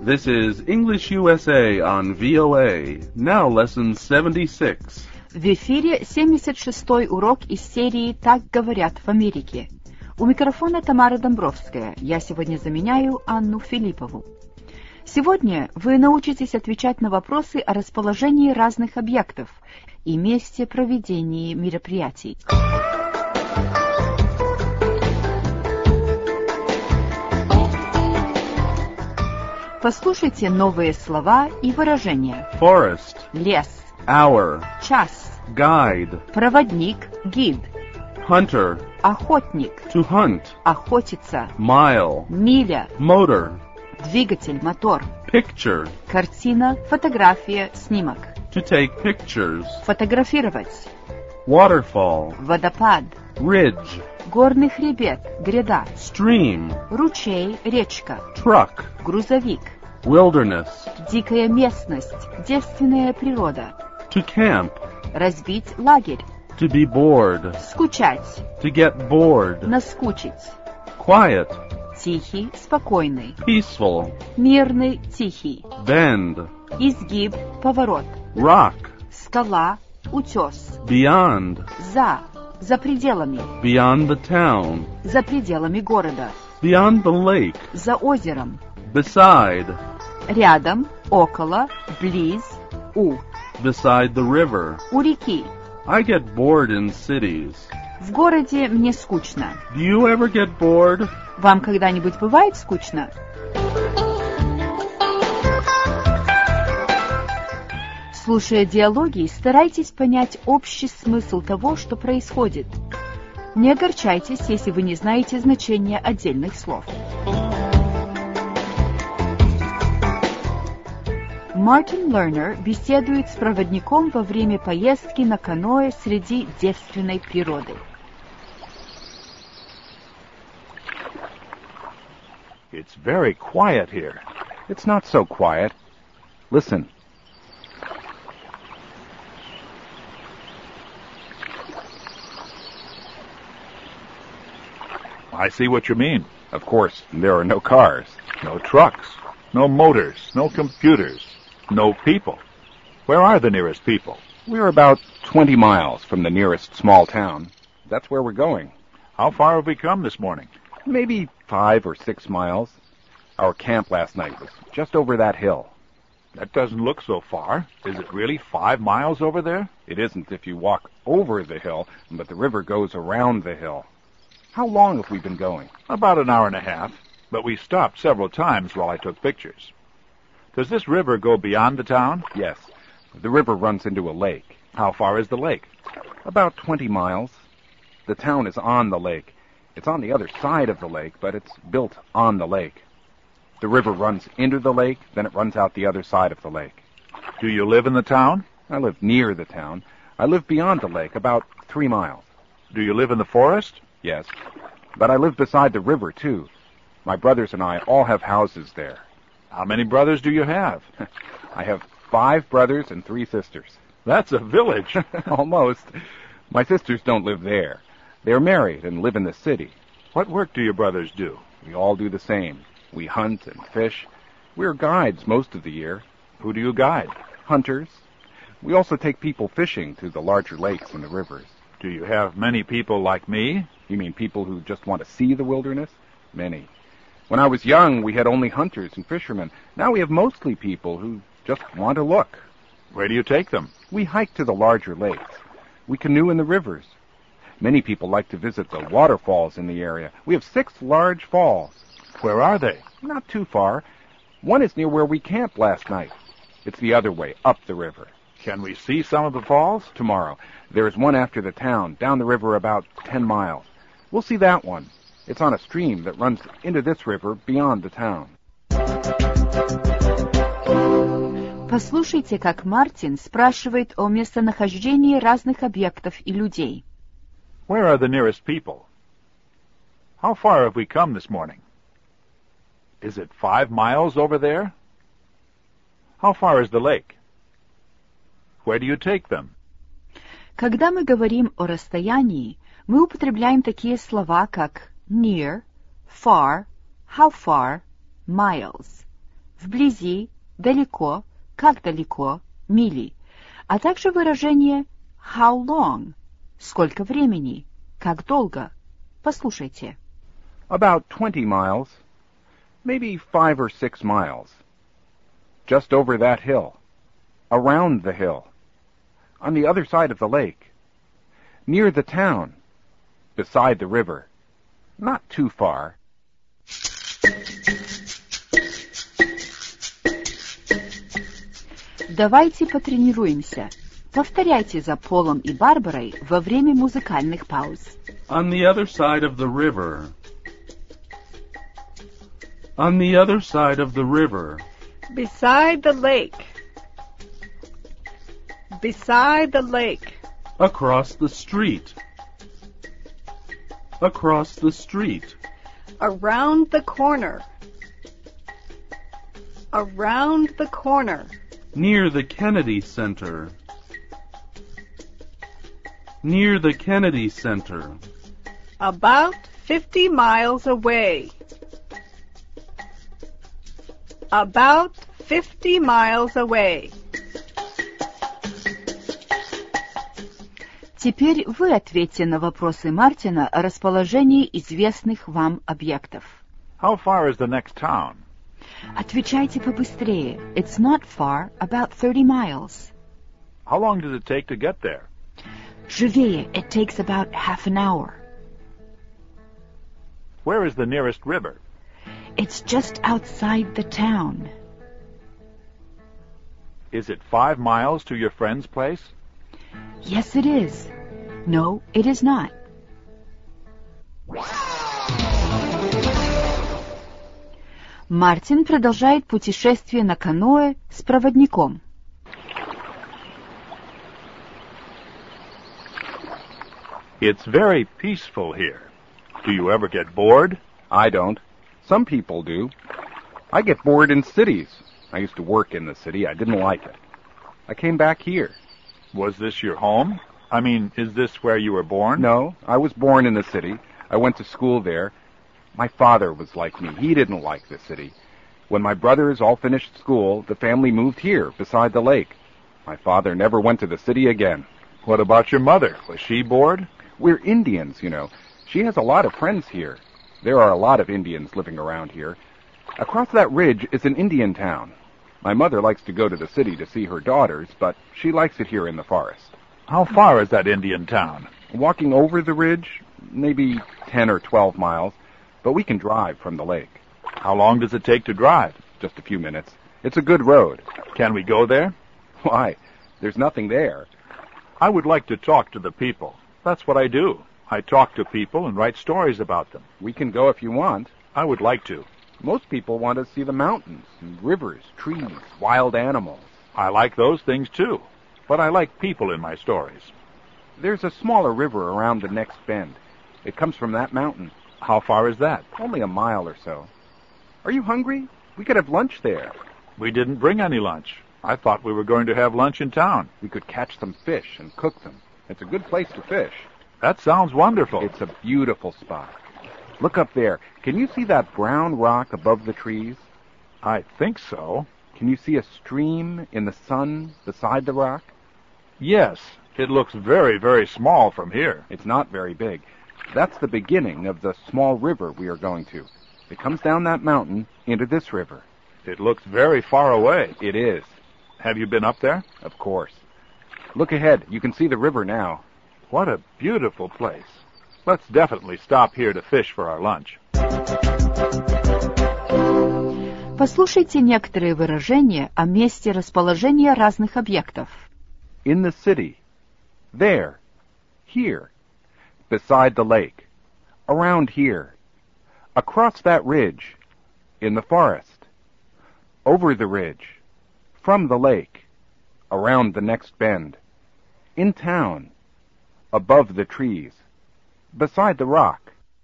This is English USA on VOA. Now lesson 76. В эфире 76-й урок из серии «Так говорят в Америке». У микрофона Тамара Домбровская. Я сегодня заменяю Анну Филиппову. Сегодня вы научитесь отвечать на вопросы о расположении разных объектов и месте проведения мероприятий. Послушайте новые слова и выражения. Forest, Лес, hour, час, guide, проводник, гид, hunter, охотник, to hunt, охотиться, mile, миля, motor, двигатель, мотор, picture, картина, фотография, снимок, to take pictures, фотографировать, waterfall, водопад, ridge, горный хребет, гряда, stream, ручей, речка, truck, грузовик, wilderness, дикая местность, девственная природа, to camp, разбить лагерь, to be bored, скучать, to get bored, наскучить, quiet, тихий, спокойный, peaceful, мирный, тихий, bend, изгиб, поворот, rock, скала, утес, beyond, за пределами, beyond the town, за пределами города, beyond the lake, за озером, beside, рядом, около, близ, beside the river. у реки. I get bored in cities. В городе мне скучно. Do you ever get bored? Вам когда-нибудь бывает скучно? Слушая диалоги, старайтесь понять общий смысл того, что происходит. Не огорчайтесь, если вы не знаете значения отдельных слов. Мартин Лернер беседует с проводником во время поездки на каноэ среди девственной природы. It's very quiet here. It's not so quiet. Listen. I see what you mean. Of course, there are no cars. No trucks, no motors, no computers, no people. Where are the nearest people? We're about 20 miles from the nearest small town. That's where we're going. How far have we come this morning? Maybe 5 or 6 miles. Our camp last night was just over that hill. That doesn't look so far. Is it really 5 miles over there? It isn't if you walk over the hill, but the river goes around the hill. How long have we been going? About an hour and a half, but we stopped several times while I took pictures. Does this river go beyond the town? Yes. The river runs into a lake. How far is the lake? About 20 miles. The town is on the lake. It's on the other side of the lake, but it's built on the lake. The river runs into the lake, then it runs out the other side of the lake. Do you live in the town? I live near the town. I live beyond the lake, about 3 miles. Do you live in the forest? Yes. But I live beside the river, too. My brothers and I all have houses there. How many brothers do you have? I have 5 brothers and 3 sisters. That's a village. Almost. My sisters don't live there. They are married and live in the city. What work do your brothers do? We all do the same. We hunt and fish. We're guides most of the year. Who do you guide? Hunters. We also take people fishing to the larger lakes and the rivers. Do you have many people like me? You mean people who just want to see the wilderness? Many. When I was young, we had only hunters and fishermen. Now we have mostly people who just want to look. Where do you take them? We hike to the larger lakes. We canoe in the rivers. Many people like to visit the waterfalls in the area. We have 6 large falls. Where are they? Not too far. One is near where we camped last night. It's the other way, up the river. Can we see some of the falls? Tomorrow. There is one after the town, down the river about 10 miles. We'll see that one. It's on a stream that runs into this river beyond the town. Послушайте, как Мартин спрашивает о местонахождении разных объектов и людей. Where are the nearest people? How far have we come this morning? Is it 5 miles over there? How far is the lake? Where do you take them? Когда мы говорим о расстоянии, мы употребляем такие слова, как near, far, how far, miles. вблизи, далеко, как далеко, мили, а также выражение how long, сколько времени, как долго. Послушайте. About 20 miles. Maybe 5 or 6 miles. Just over that hill. Around the hill. On the other side of the lake. Near the town. Beside the river. Not too far. Давайте потренируемся. Повторяйте за Полом и Барбарой во время музыкальных пауз. On the other side of the river. On the other side of the river. Beside the lake. Beside the lake. Across the street. Across the street. Around the corner. Around the corner. Near the Kennedy Center. Near the Kennedy Center. About 50 miles away. About 50 miles away. Теперь вы ответьте на вопросы Мартина о расположении известных вам объектов. How far is the next town? Отвечайте побыстрее. It's not far, about 30 miles. How long does it take to get there? Живее, it takes about half an hour. Where is the nearest river? It's just outside the town. Is it 5 miles to your friend's place? Yes, it is. No, it is not. Мартин продолжает путешествие на каноэ с проводником. It's very peaceful here. Do you ever get bored? I don't. Some people do. I get bored in cities. I used to work in the city. I didn't like it. I came back here. Was this your home? I mean, is this where you were born? No, I was born in the city. I went to school there. My father was like me. He didn't like the city. When my brothers all finished school, the family moved here, beside the lake. My father never went to the city again. What about your mother? Was she bored? We're Indians, you know. She has a lot of friends here. There are a lot of Indians living around here. Across that ridge is an Indian town. My mother likes to go to the city to see her daughters, but she likes it here in the forest. How far is that Indian town? Walking over the ridge, maybe 10 or 12 miles, but we can drive from the lake. How long does it take to drive? Just a few minutes. It's a good road. Can we go there? Why? There's nothing there. I would like to talk to the people. That's what I do. I talk to people and write stories about them. We can go if you want. I would like to. Most people want to see the mountains, and rivers, trees, wild animals. I like those things too, but I like people in my stories. There's a smaller river around the next bend. It comes from that mountain. How far is that? Only a mile or so. Are you hungry? We could have lunch there. We didn't bring any lunch. I thought we were going to have lunch in town. We could catch some fish and cook them. It's a good place to fish. That sounds wonderful. It's a beautiful spot. Look up there. Can you see that brown rock above the trees? I think so. Can you see a stream in the sun beside the rock? Yes. It looks very, very small from here. It's not very big. That's the beginning of the small river we are going to. It comes down that mountain into this river. It looks very far away. It is. Have you been up there? Of course. Look ahead. You can see the river now. What a beautiful place. Let's definitely stop here to fish for our lunch. Послушайте некоторые выражения о месте расположения разных объектов. In the city. There. Here. Beside the lake. Around here. Across that ridge. In the forest. Over the ridge. From the lake. Around the next bend. In town. Above the trees. Beside the rock.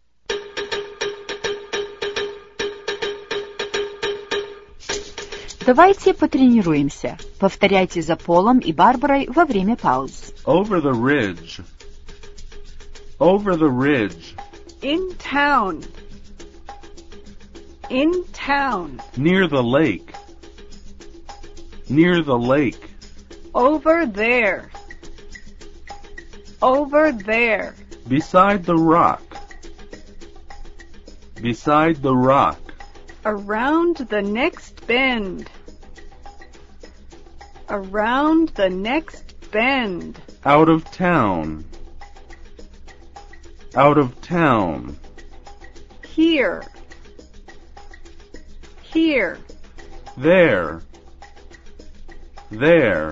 Давайте потренируемся. Повторяйте за Полом и Барбарой во время пауз. Over the ridge. Over the ridge. In town. In town. Near the lake. Near the lake. Over there. Over there. Beside the rock. Beside the rock. Around the next bend. Around the next bend. Out of town. Out of town. Here. Here. There. There.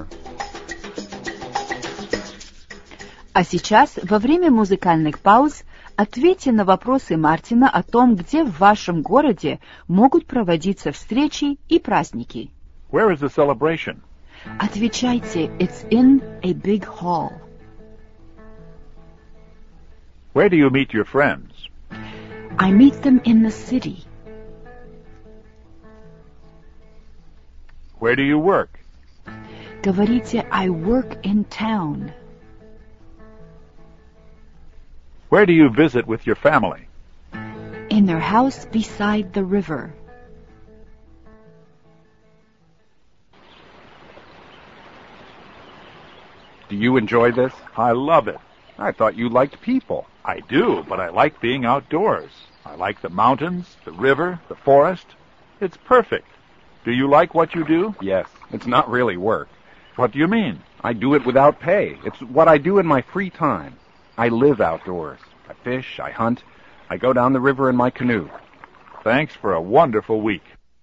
А сейчас, во время музыкальных пауз, ответьте на вопросы Мартина о том, где в вашем городе могут проводиться встречи и праздники. Where is the celebration? Отвечайте, it's in a big hall. Where do you meet your friends? I meet them in the city. Where do you work? Говорите, I work in town. Where do you visit with your family? In their house beside the river. Do you enjoy this? I love it. I thought you liked people. I do, but I like being outdoors. I like the mountains, the river, the forest. It's perfect. Do you like what you do? Yes, it's not really work. What do you mean? I do it without pay. It's what I do in my free time. I live outdoors. I fish, I hunt. I go down the river in my canoe. Thanks for a wonderful week.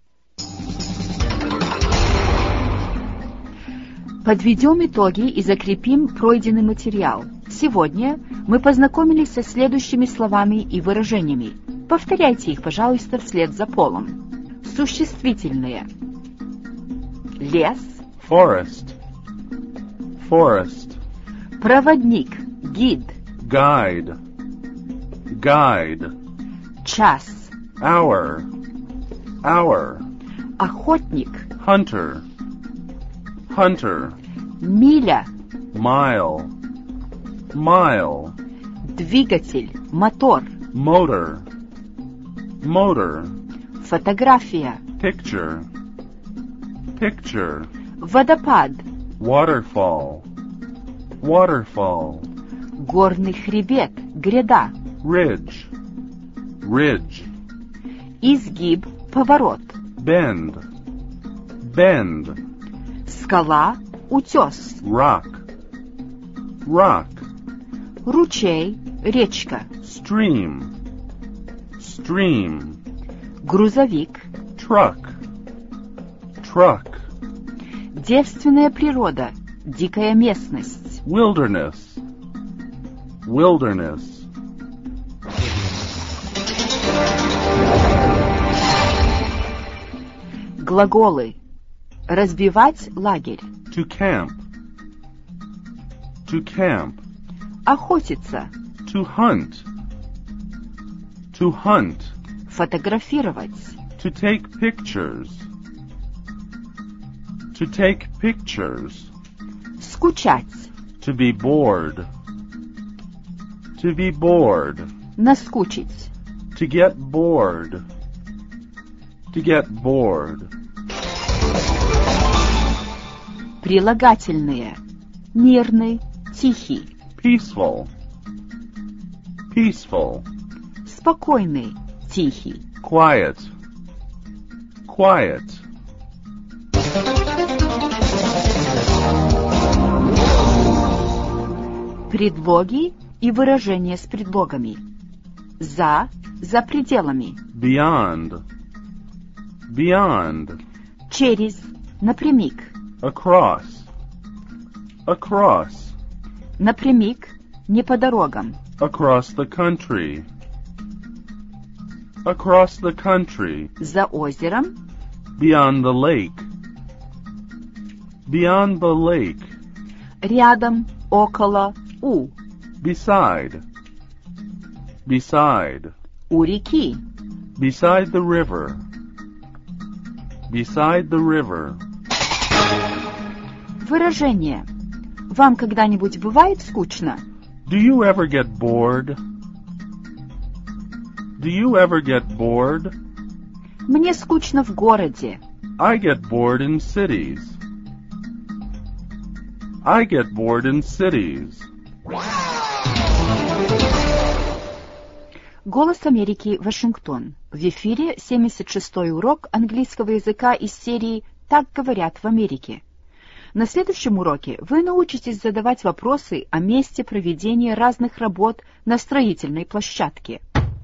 Подведем итоги и закрепим пройденный материал. Сегодня мы познакомились со следующими словами и выражениями. Повторяйте их, пожалуйста, вслед за Полом. Существительные. Лес. Forest. Forest. Проводник. Гид. Guide. Guide. Час. Hour. Hour. Охотник. Hunter. Hunter. Миля. Mile. Mile. Двигатель. Мотор. Motor. Motor. Фотография. Picture. Picture. Водопад. Waterfall. Waterfall. Горный хребет. Гряда. Ridge. Ridge. Изгиб. Поворот. Bend. Bend. Скала. Утес. Rock. Rock. Ручей. Речка. Stream. Stream. Грузовик. Truck. Truck. Девственная природа. Дикая местность. Wilderness. Wilderness. Глаголы. Разбивать лагерь. To camp. To camp. Охотиться. To hunt. To hunt. Фотографировать. To take pictures. To take pictures. Скучать. To be bored. To be bored. Наскучить. To get bored. To get bored. Прилагательные. Мирный. Тихий. Peaceful. Peaceful. Спокойный. Тихий. Quiet. Quiet. Предлоги и выражения с предлогами. За пределами. Beyond. Beyond. Через, напрямик. Across. Across. Напрямик, не по дорогам. Across the country. Across the country. За озером. Beyond the lake. Beyond the lake. Рядом, около, у. Beside. Beside. У реки. Beside the river. Beside the river. Выражение. Вам когда-нибудь бывает скучно? Do you ever get bored? Do you ever get bored? Мне скучно в городе. I get bored in cities. I get bored in cities. Голос Америки, Вашингтон. В эфире 76-й урок английского языка из серии «Так говорят в Америке». На следующем уроке вы научитесь задавать вопросы о месте проведения разных работ на строительной площадке.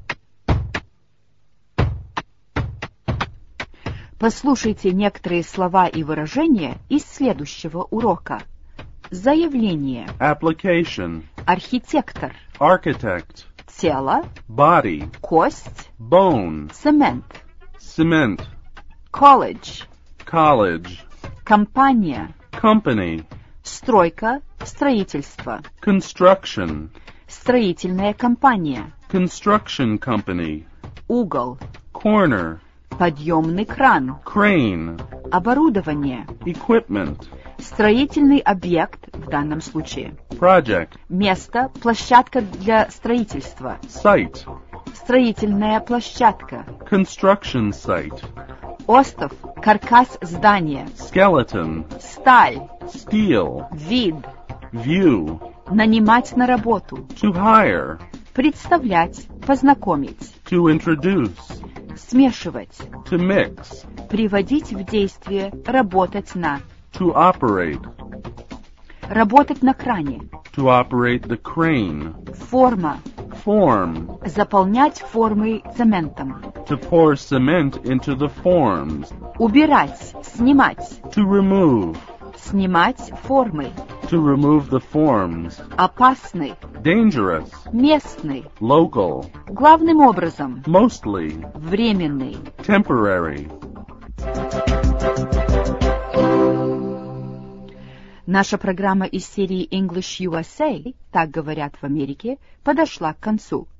Послушайте некоторые слова и выражения из следующего урока. Заявление. Application. Архитектор. Architect. Тело. Body. Кость. Bone. Цемент. Cement. Колледж. College. Компания. Company. Стройка. Строительство. Construction. Строительная компания. Construction company. Угол. Corner. Подъемный кран. Crane. Оборудование. Equipment. Строительный объект в данном случае. Project. Место, площадка для строительства. Site. Строительная площадка. Construction site. Остов, каркас здания. Skeleton. Сталь. Steel. Вид. View. Нанимать на работу. To hire. Представлять, познакомить. To introduce. Смешивать. To mix. Приводить в действие, работать на. To operate. Работать на кране. To operate the crane. Форма. Form. Заполнять формы цементом. To pour cement into the forms. Убирать, снимать. To remove. Снимать формы. To remove the forms. Опасный. Dangerous. Местный. Local. Главным образом. Mostly. Временный. Temporary. Наша программа из серии English USA, так говорят в Америке, подошла к концу.